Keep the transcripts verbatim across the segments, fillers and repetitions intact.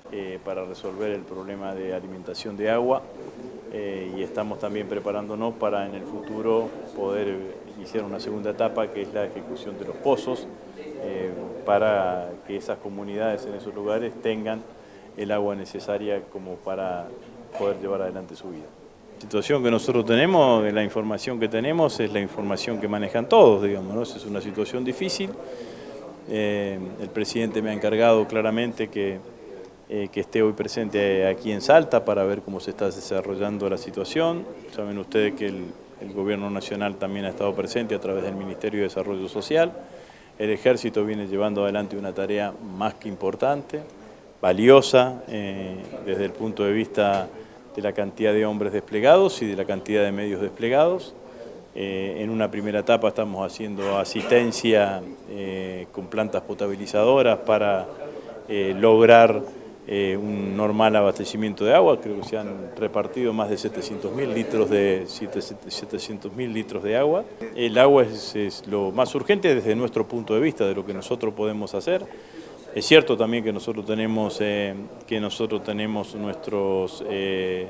eh, para resolver el problema de alimentación de agua eh, y estamos también preparándonos para en el futuro poder iniciar una segunda etapa, que es la ejecución de los pozos, eh, para que esas comunidades en esos lugares tengan el agua necesaria como para poder llevar adelante su vida. La situación que nosotros tenemos, la información que tenemos es la información que manejan todos, digamos, ¿no? Es una situación difícil. Eh, el presidente me ha encargado claramente que, eh, que esté hoy presente aquí en Salta para ver cómo se está desarrollando la situación. Saben ustedes que el, el gobierno nacional también ha estado presente a través del Ministerio de Desarrollo Social. El Ejército viene llevando adelante una tarea más que importante, valiosa, eh, desde el punto de vista de la cantidad de hombres desplegados y de la cantidad de medios desplegados. Eh, en una primera etapa estamos haciendo asistencia eh, con plantas potabilizadoras para eh, lograr eh, un normal abastecimiento de agua. Creo que se han repartido más de setecientos mil litros de, setecientos mil litros de agua. El agua es, es lo más urgente desde nuestro punto de vista, de lo que nosotros podemos hacer. Es cierto también que nosotros tenemos, eh, que nosotros tenemos nuestros, eh,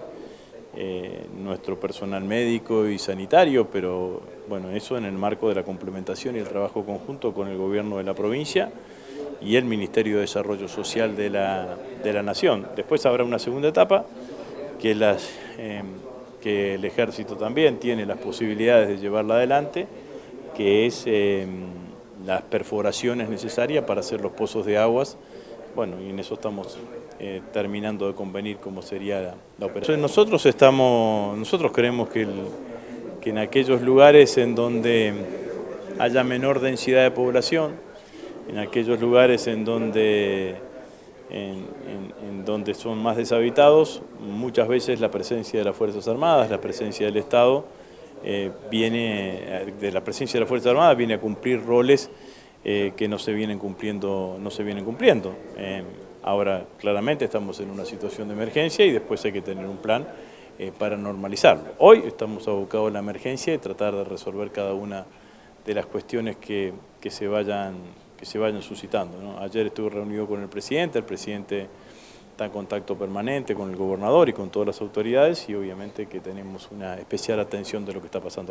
eh, nuestro personal médico y sanitario, pero bueno, eso en el marco de la complementación y el trabajo conjunto con el gobierno de la provincia y el Ministerio de Desarrollo Social de la, de la Nación. Después habrá una segunda etapa que, las, eh, que el Ejército también tiene las posibilidades de llevarla adelante, que es Eh, las perforaciones necesarias para hacer los pozos de aguas. Bueno, y en eso estamos eh, terminando de convenir cómo sería la, la operación. Nosotros, estamos, nosotros creemos que, el, que en aquellos lugares en donde haya menor densidad de población, en aquellos lugares en donde, en, en, en donde son más deshabitados, muchas veces la presencia de las Fuerzas Armadas, la presencia del Estado, Eh, viene de la presencia de la Fuerza Armada viene a cumplir roles eh, que no se vienen cumpliendo, no se vienen cumpliendo. Eh, ahora claramente estamos en una situación de emergencia y después hay que tener un plan eh, para normalizarlo. Hoy estamos abocados a la emergencia y tratar de resolver cada una de las cuestiones que, que se vayan, que se vayan suscitando, ¿no? Ayer estuve reunido con el presidente, el presidente está en contacto permanente con el gobernador y con todas las autoridades y obviamente que tenemos una especial atención de lo que está pasando.